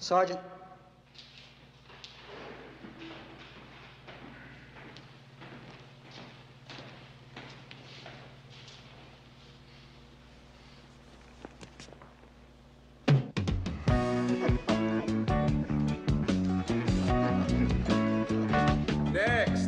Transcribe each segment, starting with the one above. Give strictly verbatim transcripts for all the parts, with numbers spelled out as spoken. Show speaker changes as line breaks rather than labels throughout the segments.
Sergeant.
Next.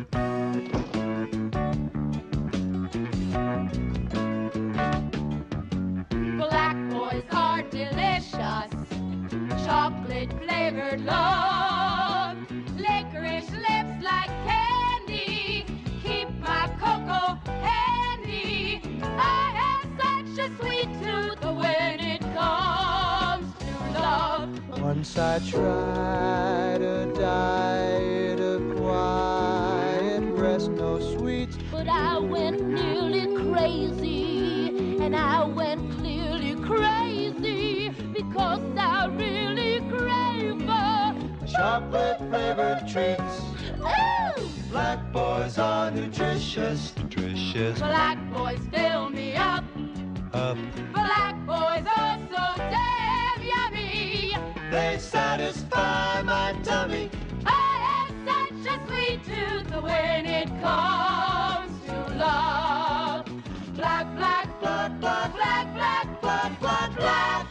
Black boys are delicious, chocolate flavored love, licorice lips like candy, keep my cocoa handy. I have such a sweet tooth when it comes to love.
Once I tried a diet of quiet breast, no sweets,
but I went nearly crazy, and I went clearly crazy, because I really crave for
chocolate flavored treats.
Ooh!
Black boys are nutritious, nutritious.
Black boys fill me up.
Up.
Black boys are so damn yummy.
They satisfy my tummy.
I have such a sweet tooth when it comes to love. Black, black, black, black, black, black, black, black, black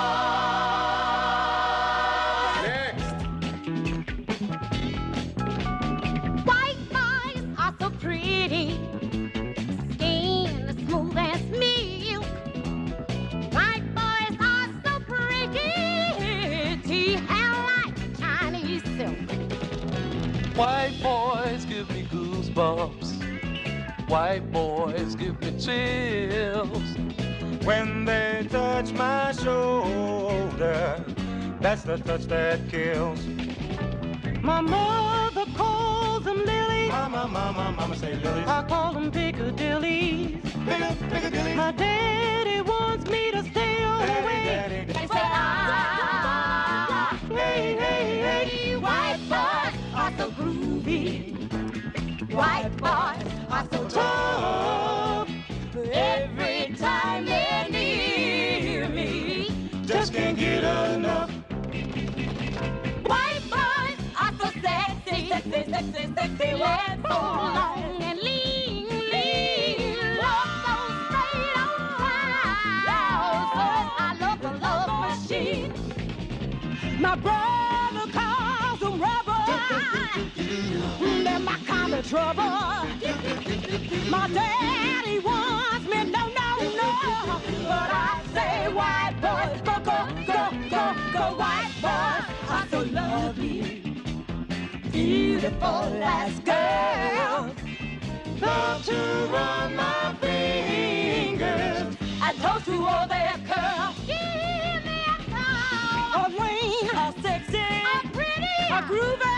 boys.
Next.
White boys are so pretty, skin smooth and milk. White boys are so pretty, hair like Chinese silk.
White boys give me goosebumps. White boys give me chills.
When they touch my shoulder, that's the touch that kills. My mother calls them lilies. Mama, mama, mama say lilies. I call them Piccadillies. Pick, Piccadilly. My daddy wants me to stay away. Daddy, daddy.
They say, ah,
Hey, hey, hey.
white boys are so groovy. White boys are so tough. Every time they're near me,
Just can't get enough.
white boys are so sexy, sexy, sexy, sexy, and so long and lean, lean, love so straight on time. Boys, I love the love machine. My brother calls them rubber. They're my kind of trouble. My daddy wants me, no, no, no. But I say, white boys, go, go, go, go, go. White boys are so lovely, beautiful as girls.
Love to run my fingers.
And toast to all their curls. Give me a call.
A ring,
A sexy, a pretty, a groovy.